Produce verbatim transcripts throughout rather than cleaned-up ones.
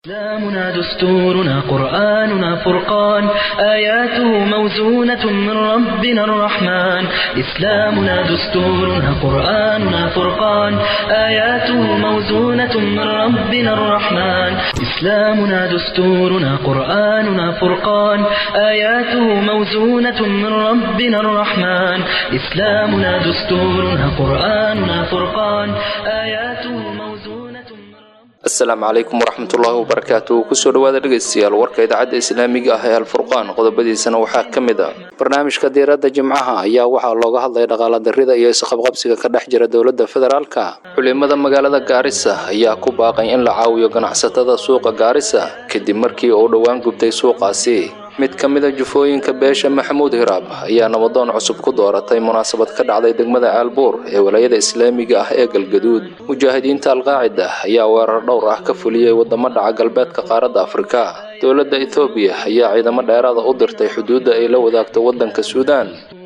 إسلامنا دستورنا قرآننا فرقان آياته موزونة من ربنا الرحمن إسلامنا دستورنا قرآننا فرقان آياته موزونة من ربنا الرحمن إسلامنا دستورنا قرآننا فرقان آياته موزونة من ربنا الرحمن إسلامنا دستورنا قرآننا فرقان آياته موزونة asalaamu calaykum waraxmatullaahi wabarakaatuh kusoo dhawaada dhegeystayaal warka idaacadda islaamiga ah ee alfurqaan qodobadiisana waxaa ka mid ah barnaamijka diiradda jimcaha ayaa waxaa looga hadlay dhaqaale darrida iyo isqabqabsiga ka dhex jira dowladda federaalka culimada magaalada Gaarisa ayaa ku baaqay in la caawiyo ganacsatada suuqa Gaarisa kadib markii uu dhawaan gubtay suuqaasi mid ka mid ah jufooyinka beesha Maxamuud Hiraab ayaa nabadoon cusub ku dooratay munaasabad ka dhacday degmada Aalbuur ee wilaayada islaamiga ah ee Galgaduud mujaahidiinta al-Qaacida ayaa weerar dhowr ah ka fuliyay wadamada dhaca galbeedka qaaradda Afrika dowladda Itoobiya ayaa ciidamo dheeraad ah u dirtay xuduudda ay la wadaagto wadanka Suudaan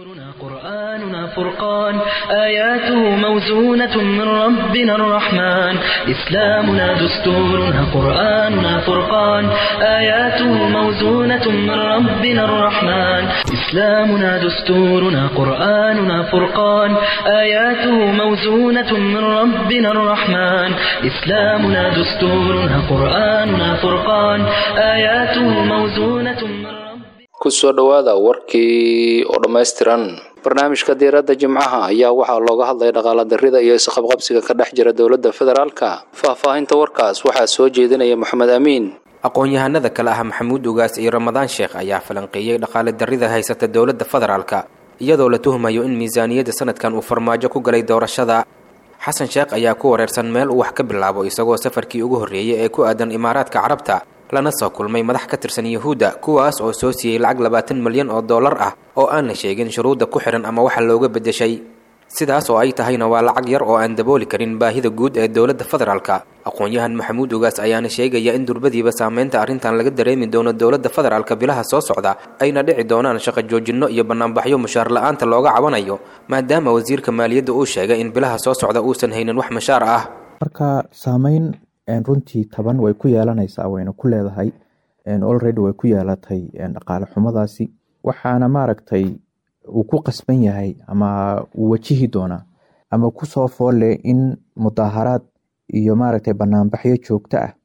قرآننا فرقان آياته موزونة من ربنا الرحمن إسلامنا دستورنا قرآننا فرقان آياته موزونة من ربنا الرحمن إسلامنا دستورنا قرآننا فرقان آياته موزونة من ربنا الرحمن إسلامنا دستورنا قرآننا فرقان آياته موزونة من ربنا kusoo dhawaada warkii oo dhameystiran barnaamijka diiradda jimcaha ayaa waxaa looga hadlay dhaqaale darrida iyo isqabqabsiga ka dhex jira dowladda federaalka faahfaahinta warkaas waxaa soo jeedinaya Maxamed Amiin aqoon-yahanada kale ah Maxamuud Ugaas iyo Ramadaan Sheekh ayaa falanqeeyay dhaqaale darrida haysata dowladda federaalka iyadoo la tuhmayo in miisaaniyadda sanadkan uu farmaajo ku galay doorashada Xasan Sheekh ayaa ku wareersan meel uu wax ka bilaabo isagoo safarkii ugu horeeyay ee ku aadan Imaaraadka Carabta lana soo kulmay madax ka tirsan Yahuuda kuwaas oo soo siiyay lacag labaatan milyan oo dollar ah oo aan la sheegin shuruuda ku xiran ama waxa looga bedeshay sidaas oo ay tahayna waa lacag yar oo aan dabooli karin baahida guud ee dowladda federaalka aqoon-yahan Maxamuud Ugaas ayaana sheegaya in durbadiiba saameynta arrintan laga dareemi doono dowladda federaalka bilaha soo socda ayna dhici doonaan shaqo joojino iyo banaanbaxyo mushaar la'aanta looga cabanayo maadaama wasiirka maaliyadda uu sheegay in bilaha soo socda uusan haynin wax mushaar ah marka saameyn runtii taban way ku yeelanaysaa wayna ku leedahay already way ku yeelatay dhaqaale xumadaasi waxaana maaragtay uu ku qasban yahay ama uu wajihi doonaa ama ku soo foole in mudaaharaad iyo maaragtay banaanbaxyo joogto ah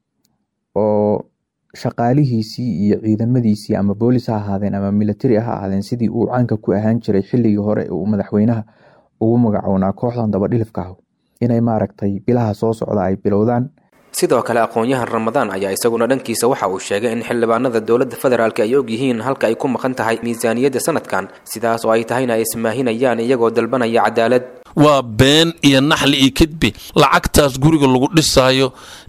oo shaqaalihiisii iyo ciidamadiisii ama boolis ha ahaadeen ama military ha ahaadeen sidii uu caanka ku ahaan jiray xilligii hore uu madaxweynaha ugu magacoonaa kooxdan dabadhilifka ah inay maaragtay bilaha soo socda ay bilowdaan sidoo kale aqoon-yahan Ramadaan ayaa isaguna dhankiisa waxa uu sheegay in xildhibaanada dowladda federaalka ay og yihiin halka ay ku maqan tahay miisaaniyadda sanadkan sidaas oo ay tahayna ay ismaahinayaan iyagoo dalbanaya cadaalad waa been iyo naxli iyo kidbi lacagtaas guriga lagu dhisaayo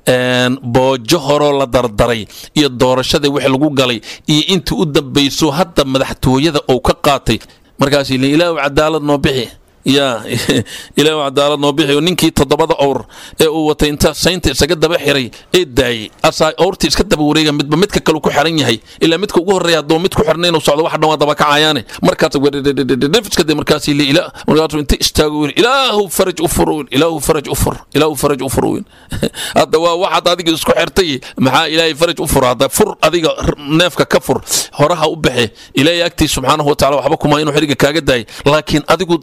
boojo horoo la dardaray iyo doorashada wixii lagu galay iyo intii u dambayso hadda madaxtooyada oo ka qaatay markaas ilaahu cadaalad noo bixi ya ilaahu cadaalad noo bixiyo ninkii toddobada awr ee uu watay inta saynta isaga daba xiray ee daayay asaa awrtii iska daba wareega midba midka kale ku xiran yahay ilaa midka ugu horeeya hadduu mid ku xirnayn uu socdo wax dhan waa daba kacayaane markaas iska de markaas ilaa markaas inta istaago ilaahu faraj u fur ilaahu faraj u fur ilaahu faraj u fur hadda waa waxaad adiga isku xirtay maxaa ilaahay faraj u fur hadda fur adiga neefka ka fur horaha u bixi ilaahay agtii subxaanahu wa tacaala waxba kuma inuu xiriga kaaga daay laakiin adigu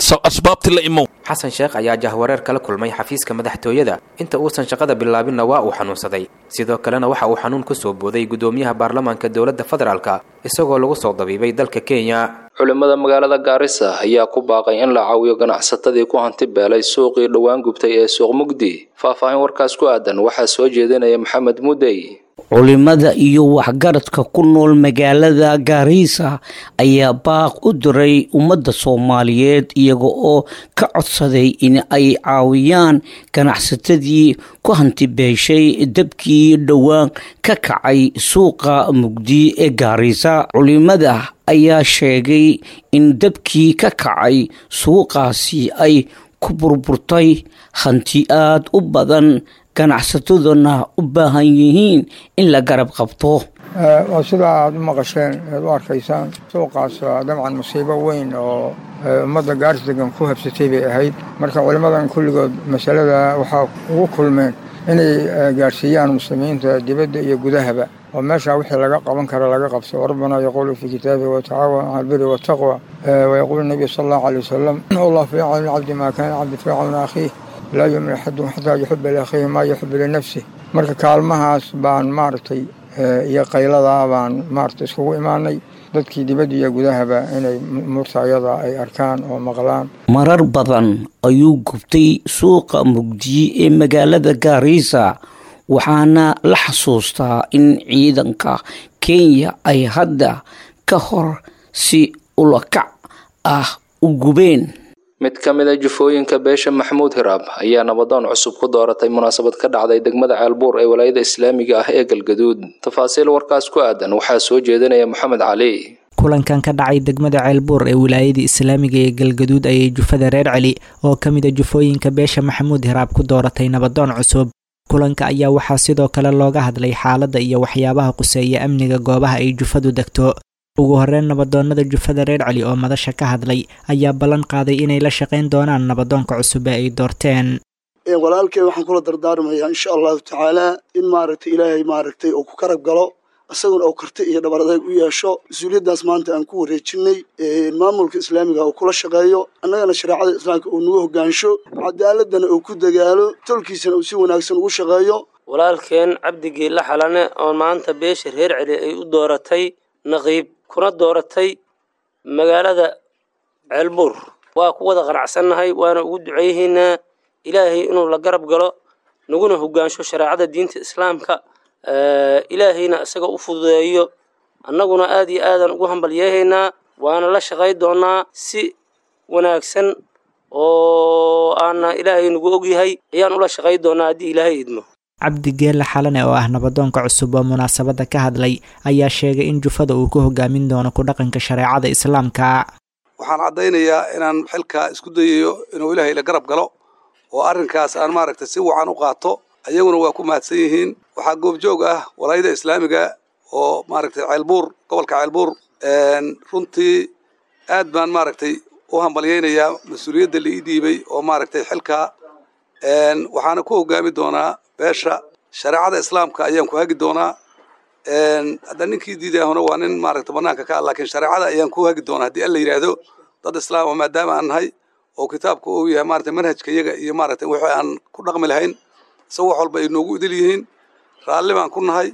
xasan sheekh ayaa jahwareer kala kulmay xafiiska madaxtooyada inta uusan shaqada bilaabinna waa uu xanuunsaday sidoo kalena waxa uu xanuun ku soo booday gudoomiyaha baarlamaanka dowladda federaalka isagoo lagu soo dabiibay dalka Kenya culimada magaalada Gaarisa ayaa ku baaqay in la caawiyo ganacsatadii ku hanti beelay suuqii dhawaan gubtay ee suuq Mugdi faahfaahin warkaas ku aadan waxaa soo jeedinaya Maxamed Mudey culimada iyo waxgaradka ku nool magaalada Gaarisa ayaa baaq u diray ummadda Soomaaliyeed iyaga oo ka codsaday in ay caawiyaan ganacsatadii ku hanti beeshay dabkii dhawaan ka kacay suuqa Mugdi ee Gaarisa culimada ayaa sheegay in dabkii ka kacay suuqaasi ay ku burburtay hanti aad u badan ganacsataduna u baahan yihiin in la garab qabto waa sida aad u maqasheen aad u arkaysaan suuqaas dabcan musiibo weyn oo ummadda Gaarisa degan ku habsatay bay ahayd marka culimadan kulligood masalada waxaa ugu kulmeen inay gaarsiiyaan muslimiinta dibadda iyo gudahaba oo meeshaa wixii laga qaban kara laga qabso. rabbana yaquulu fii kitaabihi watacaawan cala albiri waataqwa wayaquulu nabiyu sala allahu alay wasalam allah fii cawni alcabdi maa kaana alcabdu fii cawni akhiih laa yu'minu axadukum xataa yuxiba liakhiihi maa yuxibu linafsih. marka kaalmahaas baan maaragtay iyo qayladaa baan maaragtay iskugu imaanay dadkii dibadda iyo gudahaba inay umuurta ayada ay arkaan oo maqlaan. marar badan ayuu gubtay suuqa mugdiye ee magaalada Gaarisa, waxaana la xasuustaa in ciidanka Kenya ay hadda ka hor si ulakac ah u gubeen. mid ka mid ah jufooyinka beesha Maxamuud Hiraab ayaa nabadoon cusub ku dooratay munaasabad ka dhacday degmada Ceelbuur ee walaayada Islaamiga ah ee Galgaduud. tafaasiil warkaas ku aadan waxaa soo jeedinaya Maxamed Cali. kulankan ka dhacay degmada Ceelbuur ee walaayada Islaamiga ee Galgaduud ayay jufada reer Cali oo ka mid ah jufooyinka beesha Maxamuud Hiraab ku dooratay nabadoon cusub. kulanka ayaa waxaa sidoo kale looga hadlay xaaladda iyo waxyaabaha quseeya amniga goobaha ay jufadu degto. ugu horreyn nabadoonnada jufada reer Cali oo madasha ka hadlay ayaa ballan qaaday inay la shaqayn doonaan nabadoonka cusub ee ay doorteen. walaalkay waxaan kula dardaarmayaa insha allahu tacaala in maaragtay ilaahay maaragtay uu ku karab galo, isaguna uu karti iyo dhabar adeeg u yeesho. mas-uuliyaddaas maanta aan ku wareejinay maamulka islaamiga uu kula shaqeeyo, annagana shareecada islaamka uu nagu hogaansho, cadaaladana uu ku dagaalo, tolkiisana uu si wanaagsan ugu shaqeeyo. walaalkeen cabdigeelle xalane oo maanta beesha reer Cali ay u dooratay naqiib kuna dooratay magaalada Ceelbuur waa ku wada qanacsannahay, waana ugu duceeyaynaa ilaahay inuu la garab galo naguna hogaansho shareecada diinta islaamka, ilaahayna isaga u fududeeyo. annaguna aad iyo aadan ugu hambalyeehaynaa, waana la shaqay doonaa si wanaagsan oo aana ilaahay nagu ogyahay ayaan ula shaqay doonaa haddii ilaahay idmo. cabdigeelle xalane oo ah nabadoonka cusub oo munaasabada ka hadlay ayaa sheegay in jufada uu ku hogaamin doono ku dhaqanka shareecada islaamka. waxaan caddaynayaa inaan xilka isku dayayo inuu ilaahay la garab galo oo arrinkaas aan maaragtay si wacan u qaato. ayaguna waa ku mahadsan yihiin. waxaa goobjoog ah walaayada islaamiga oo maaragtay Ceelbuur, gobolka Ceelbuur. runtii aad baan maaragtay u hambalyaynayaa mas-uuliyadda la ii dhiibay oo maaragtay xilka waxaana ku hogaami doonaa beesha shareecada islaamka ayaan ku hagi doonaa. hadda ninkii diidaahuna waa nin maaragtay banaanka ka ah, laakiin shareecada ayaan ku hagi doonaa haddii alla yidhaahdo. dad islaam maadaama aan nahay oo kitaabka uu yahay maaragtay manhajka iyaga iyo maaragtay wixii aan ku dhaqmi lahayn isaga wax walba ay noogu idil yihiin. raalli baan ku nahay.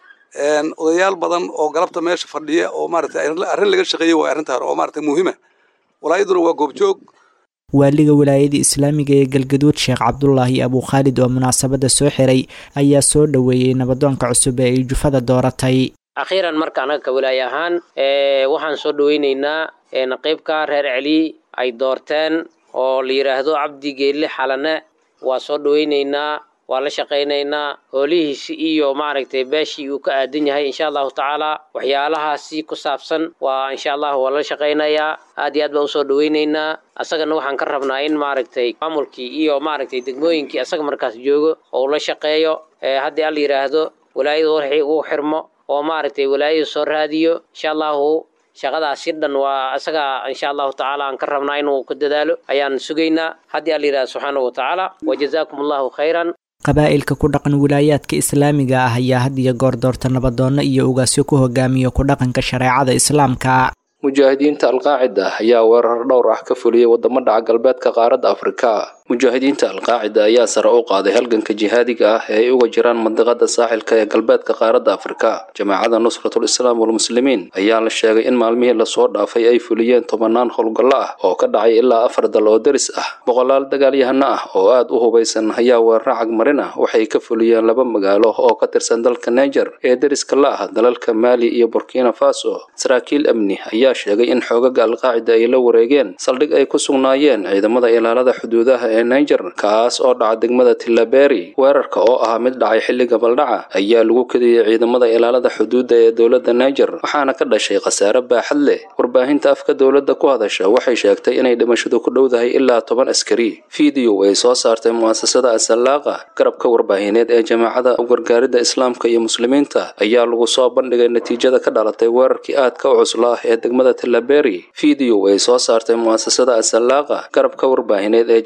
odayaal badan oo galabta meesha fadhiya oo maaragtay arrin laga shaqeeyey waa arrintaan oo maaragtay muhiima. walaayaduna waa goobjoog. waaliga walaayada islaamiga ee Galgaduud Sheekh Cabdullaahi Abu Khalid oo munaasabada soo xiray ayaa soo dhaweeyay nabadoonka cusub ee ay jufada dooratay. akhiiran marka anaga ka walaay ahaan ee waxaan soo dhaweynaynaa ee naqiibka reer Cali ay doorteen oo la yiraahdo cabdigeelle xalane. waa soo dhaweynaynaa, waa la shaqaynaynaa hoolihiisi iyo maaragtay beeshii uu ka aadan yahay insha allahu tacaala. waxyaalahaasi ku saabsan waa insha allah waa la shaqaynayaa, aad iyo aad baan usoo dhaweynaynaa. asagana waxaan ka rabnaa in maaragtay maamulkii iyo maaragtay degmooyinkii asaga markaas joogo oo la shaqeeyo. haddii alla yiraahdo walaayada wixii uu xirmo oo maaragtay walaayada soo raadiyo insha allahu shaqadaasi dhan waa asaga insha allahu tacaala aan ka rabnaa inuu ku dadaalo ayaan sugaynaa haddii alla yiraahdo subxaanahu wa tacaala. wajazaakum allahu khayran. qabaa'ilka ku dhaqan wilaayaadka islaamiga ah ayaa had iyo goor doorta nabadoonno iyo ugaasyo ku hogaamiyo ku dhaqanka shareecada islaamka. mujaahidiinta alqaacida ayaa weerar dhowr ah ka fuliyay wadamo dhaca galbeedka qaaradda Afrika. mujaahidiinta alqaacida ayaa sare u qaaday halganka jihaadiga ah ee ay uga jiraan mandiqada saaxilka ee galbeedka qaaradda Afrika. jamaacada nusratul islaam wal muslimiin ayaa la sheegay in maalmihii la soo dhaafay ay fuliyeen tobanaan howlgallo ah oo ka dhacay ilaa afar dal oo daris ah. boqolaal dagaalyahano ah oo aad u hubaysan ayaa weerar cagmarin ah waxay ka fuliyeen laba magaalo oo ka tirsan dalka Niger ee dariska la ah dalalka Mali iyo Burkina Faso. saraakiil amni ayaa sheegay in xoogaga alqaacida ay la wareegeen saldhig ay ku sugnaayeen ciidamada ilaalada xuduudaha ee Niger kaas oo dhaca degmada Tillaberi. weerarka oo ah mid dhacay xilliga baldhaca ayaa lagu kadiyay ciidamada ilaalada xuduudda ee dowladda Niger waxaana ka dhashay khasaare baaxad leh. warbaahinta afka dowladda ku hadasha waxay sheegtay inay dhimashadu ku dhowdahay ilaa toban askari. fiideo ay soo saartay mu'asasada Asalaaqa garabka warbaahineed ee jamaacada gargaaridda islaamka iyo muslimiinta ayaa lagu soo bandhigay natiijada ka dhalatay weerarkii aadka u cuslaa ee degmada Tillaberi. fiideo ay soo saartay mu'asasada Asalaaqa garabka warbaahineed ee jamaacada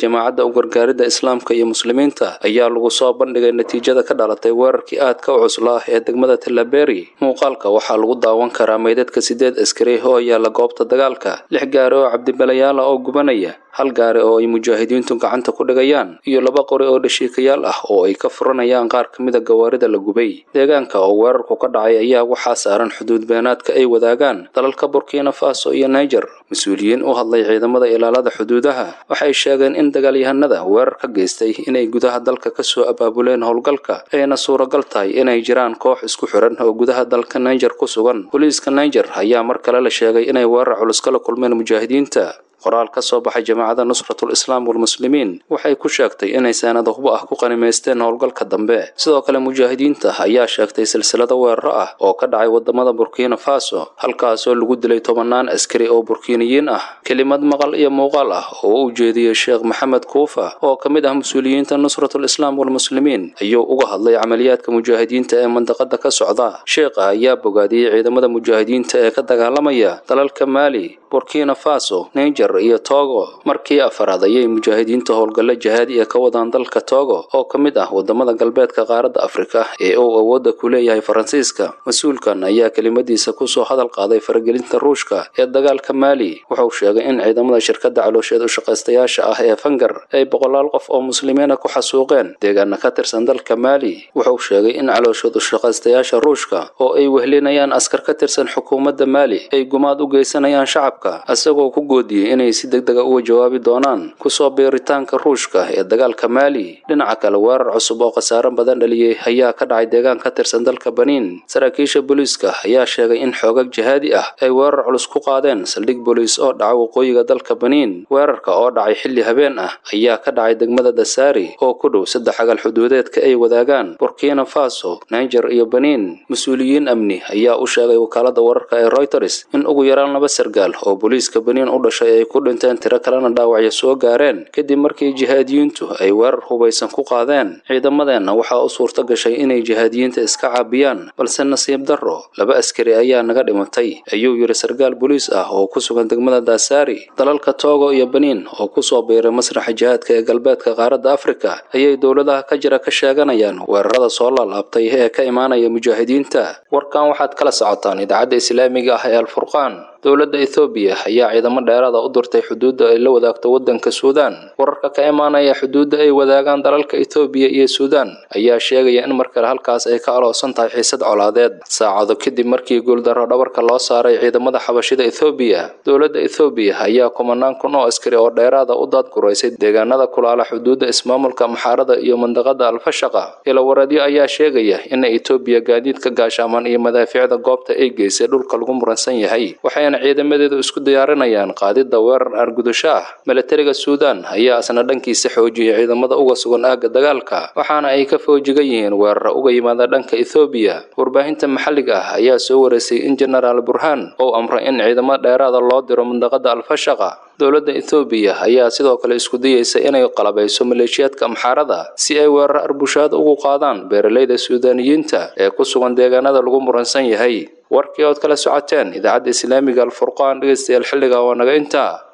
u gargaaridda islaamka iyo muslimiinta ayaa lagu soo bandhigay natiijada ka dhalatay weerarkii aadka u cuslaa ee degmada Tillaberi. Muuqaalka waxaa lagu daawan karaa meydadka sideed askari oo yaala goobta dagaalka, lix gaari oo cabdibalayaal ah oo gubanaya, hal gaari oo ay mujaahidiintu gacanta ku dhigayaan, iyo laba qori oo dhashiikayaal ah oo ay ka furanayaan qaar ka mid ah gawaarida la gubay. Deegaanka oo weerarku ka dhacay ayaa waxaa saaran xuduud beenaadka ay wadaagaan dalalka Burkina Faso iyo Niger. Mas-uuliyiin u hadlay ciidamada ilaalada xuduudaha waxay sheegeen in dagaalyahanada weerar ka geystay inay gudaha dalka ka soo abaabuleen howlgalka, ayna suuragal tahay inay jiraan koox isku xiran oo gudaha dalka Niger ku sugan. Booliiska Niger ayaa mar kale la sheegay inay weerar culus kala kulmeen mujaahidiinta. qoraal ka soo baxay Jamaacadda Nusratul Islaam wal Muslimiin waxay ku sheegtay inay sanad hubbo ah ku qanimaysteen howlgalka dambe. Sidoo kale mujaahidiinta ayaa sheegtay silsilada weeraro ah oo ka dhacay wadamada Burkina Faso, halkaas oo lagu dilay tobanaan askari oo Burkiniyiin ah. Kelimad maqal iyo muuqaal ah oo uu jeediyay Sheekh Maxamed Kuufa oo ka mid ah mas'uuliyiinta Nusratul Islaam wal Muslimiin ayuu uga hadlay amaliyaadka mujaahidiinta ee mandaqada ka socda. Sheekha ayaa bogaadiyay ciidamada mujaahidiinta ee ka dagaalamaya dalalka Mali, Burkina Faso, Niger iyo Togo. Markii afaraad ayay mujaahidiinta howlgalla jihaadi ah ka wadaan dalka Togo oo ka mid ah wadamada galbeedka qaaradda Afrika ee uu awoodda ku leeyahay Faransiiska. Mas'uulkan ayaa kelimadiisa ku soo hadal qaaday faragelinta Ruushka ee dagaalka Mali. Wuxuu sheegay in ciidamada shirkadda caloosheed u shaqaystayaasha ah ee Fangar ay boqolaal qof oo muslimiin ah ku xasuuqeen deegaana ka tirsan dalka Mali. Wuxuu sheegay in caloosheed u shaqaystayaasha Ruushka oo ay wehlinayaan askar ka tirsan xukuumadda Mali ay gumaad u geysanayaan shacabka, asagoo ku goodiyay inay si degdeg ah uga jawaabi doonaan ku soo beeritaanka Ruushka ee dagaalka Mali. Dhinaca kale, weerar cusub oo khasaare badan dhaliyay ayaa ka dhacay deegaan ka tirsan dalka Benin. Saraakiisha booliiska ayaa sheegay in xoogag jihaadi ah ay weerar culus ku qaadeen saldhig booliis oo dhaca waqooyiga dalka Benin. Weerarka oo dhacay xilli habeen ah ayaa ka dhacay degmada Dassari oo ku dhow saddex agal xuduudeedka ay wadaagaan Burkina Faso, Niger iyo Benin. Mas'uuliyiin amni ayaa u sheegay wakaaladda wararka ee Reuters in ugu yaraan laba sargaal oo booliiska Benin u dhashay ay ku dhinteen, tiro kalena dhaawacyo soo gaareen kadib markii jihaadiyiintu ay weerar hubaysan ku qaadeen. Ciidamadeenna waxaa u suurta gashay inay jihaadiyiinta iska caabiyaan, balse nasiib darro laba askari ayaa naga dhimatay, ayuu yiri sargaal booliis ah oo ku sugan degmada Dassari. Dalalka Togo iyo Benin oo ku soo biiray masraxa jihaadka ee galbeedka qaaradda Afrika ayay dowladaha ka jira ka sheeganayaan weerarada soo laalaabtay ee ka imaanaya mujaahidiinta. Warkan waxaad kala socotaan idaacadda Islaamiga ah ee Al-Furqaan. Dowladda Itoobiya ayaa ciidamo dheeraad ah u dirtay xuduudda ay la wadaagto waddanka Suudaan. Wararka ka imaanaya xuduudda ay wadaagaan dalalka Itoobiya iyo Suudaan ayaa sheegaya in markale halkaas ay ka aloosan tahay xiisad colaadeed saacado kadib markii guuldarro dhabarka loo saaray ciidamada xabashida Itoobiya. Dowladda Itoobiya ayaa kumanaan kun oo askari oo dheeraad ah u daadguraysay deegaanada kulaala xuduudda ismaamulka Maxaarada iyo mandaqada Al-Fashaqa. Ilawareedyo ayaa sheegaya in Itoobiya gaadiidka gaashaaman iyo madaafiicda goobta ay geysay dhulka lagu muransan yahay, waxayna ciidamadeedu isku diyaarinayaan qaadida weerar argudasho ah. Milatariga Suudaan ayaa asna dhankiisa xoojiyay ciidamada uga sugan aagga dagaalka, waxaana ay ka foojigan yihiin weeraro uga yimaada dhanka Itoobiya. Warbaahinta maxalliga ah ayaa soo wareysay in Generaal Burhan uu amray in ciidamo dheeraad ah loo diro mandaqada Al-Fashaqa. Dowladda Itoobiya ayaa sidoo kale isku dayaysa inay qalabayso maleeshiyaadka Maxaarada si ay weerar arbushaad ugu qaadaan beeralayda Suudaaniyiinta ee ku sugan deegaanada lagu muransan yahay. Warkii ood kala socoteen idaacadda Islaamiga Al-Furqaan dhegeystayaal xilliga waa naga intaa.